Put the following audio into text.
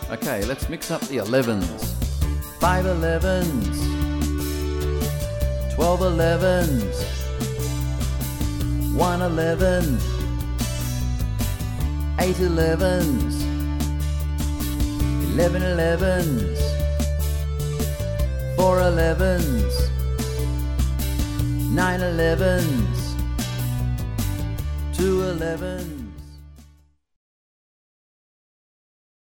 Okay, let's mix up the 11s. 5 11s, 12 11s, 1 11, 8 11s, 11 11s, 4 11s, 9 11s, 2 11s.